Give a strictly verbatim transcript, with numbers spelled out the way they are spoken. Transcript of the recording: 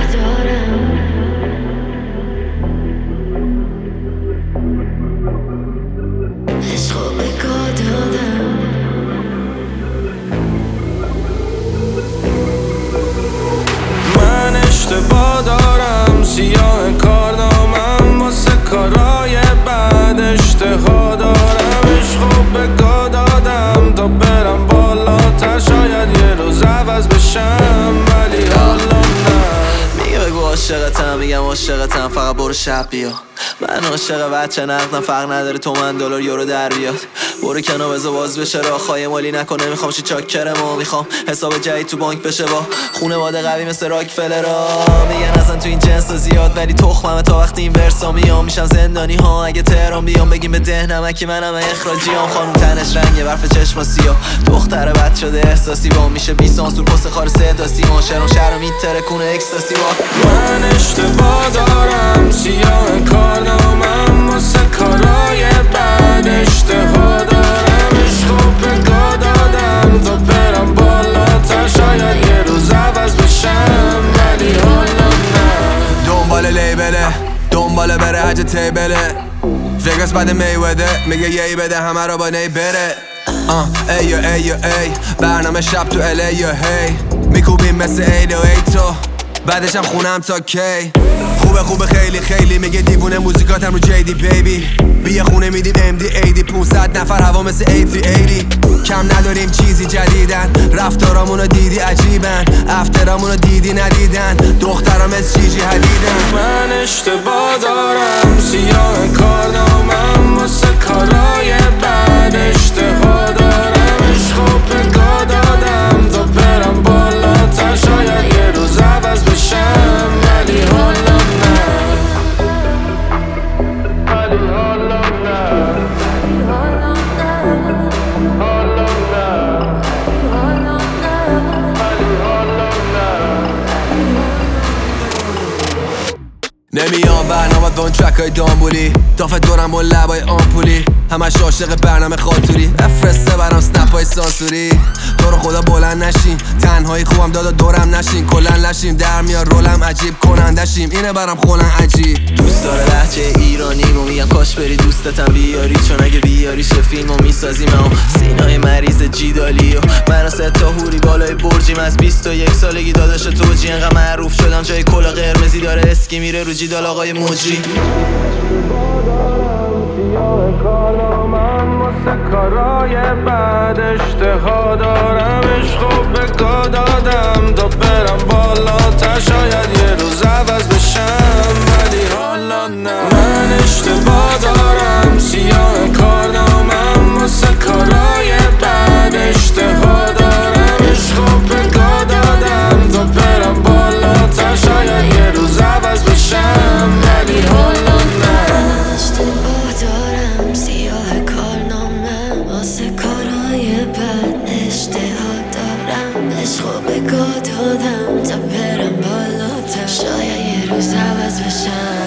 دارم. عشقو به گا دادم. من اشتباه دارم، سیاه کارنامم واسه کارای بعد اشتها دارم. عشقو به گا دادم تا برم بالاتر، شاید یه روز عوض بشم ولی حالا نه. میگه بگو عاشقتم، میگم عاشقتم، فقط برو شب بیا. من عاشق بچه نقدم، فرق نداره تومن دلار یورو در بیاد. برو کنار بذار باز بشه راه، خواهی مالی نکنه، میخوام چی چاکرمو، میخوام حساب جدید تو بانک بشه با خونواده قوی مثل راکفلرا. میگن اصلا تو این جنس زیاد ولی تخممه، تا وقتی این ورسا میام میشم زندانی ها. اگه تهران بیام بگیم به ده نمکی منم اخراجیام. خانوم تنش رنگه، برف چشم سیاه، دختر بد شده احساسی با میشه بی سانسور پست خار صدا سیما. شهرم شهرم میتره کنه اکستاسی با. من اشتباه دارم، سیاه کارنامم واسه کارای بعد اشتها دارم. عشقو به گا دادم تا برم بالاتر، شاید یه روز عوض بشم ولی حالا نه. دنبال لیبله، دنبال بره حج تیبله. وگاس بعد میوده میگه یهی بده همه رو با نی بره. آه ایو ایو ای برنامه شب تو ال ای هی میکوبیم مثل ایل و ای تو بعدش هم خونم تا کی. خوبه خوبه خیلی خیلی میگه دیوونه موزیکاتم رو جیدی بیبی. بیا خونه میدیم ام دی ایدی پونصد نفر هوا مثل ای فی ایدی. کم نداریم چیزی جدیدن، رفتارامونو دیدی عجیبن، افترامونو دیدی ندیدن، دخترام از چیجی حدیدن. من اشتباه دارم، سیاه کارنامم واسه کارای بعد اشتها دارم. عشقو به گا دادم تا برم بالاتر، شاید یه روز عوض بشم ولی حالا نه. ولی حالا نه. حالا نه. ولی حالا نه. نمیام برنامه با اون ترکای دامبولی، دافت دورم با لبای آمپولی، همش عاشق برنامه خاطوری، افرسته برام سنپ های سانسوری. تو رو خدا بلند نشین، تنهایی خوبم دادا دورم نشین، کلن لشیم در میار رولم عجیب کنندشیم، اینه برام خولن عجیب. دوست داره لهجه ایرانی رو، میگم کاش بری دوستتم بیاری، چون اگه بیاری شه فیلمو میسازیم. اما سینای مریض جیدالی و من سه تا هوری بالای برجیم، از بیست و یک سالگی داداش توجی، انقدر معروف شدم جای کلا قرمزی داره اسکی میره رو جیدال آقای موجی. کارنامم واسه کارای بعد اشتها دارم. عشقو به گا دادم تا برم بالاتر، شاید یه روز عوض بشم ولی حالا نه. من اشتباه دارم، سیاه کارنامم واسه کارای بعد اشتها دارم. عشقو به گا دادم تا برم بالاتر، شاید یه روز عوض بشم ولی حالا نه. اشتباه دارم، سیاه کارنامه واسه کارهای بد اشتها دارم. عشقو به گا دادم تا برم بالاتر، شاید یه روز عوض بشم.